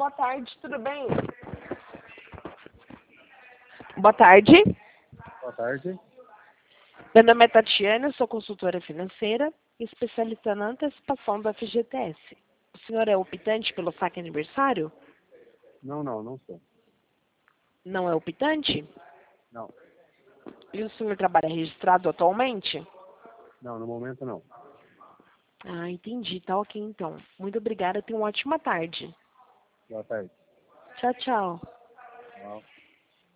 boa tarde, tudo bem? Boa tarde. Boa tarde. Meu nome é Tatiana, eu sou consultora financeira, especialista na antecipação do FGTS. O senhor é optante pelo saque aniversário? Não sou. Não é optante? Não. E o senhor trabalha registrado atualmente? Não, no momento não. Ah, entendi. Tá ok, então. Muito obrigada. Tenha uma ótima tarde. Boa tarde. Tchau, tchau. Tchau.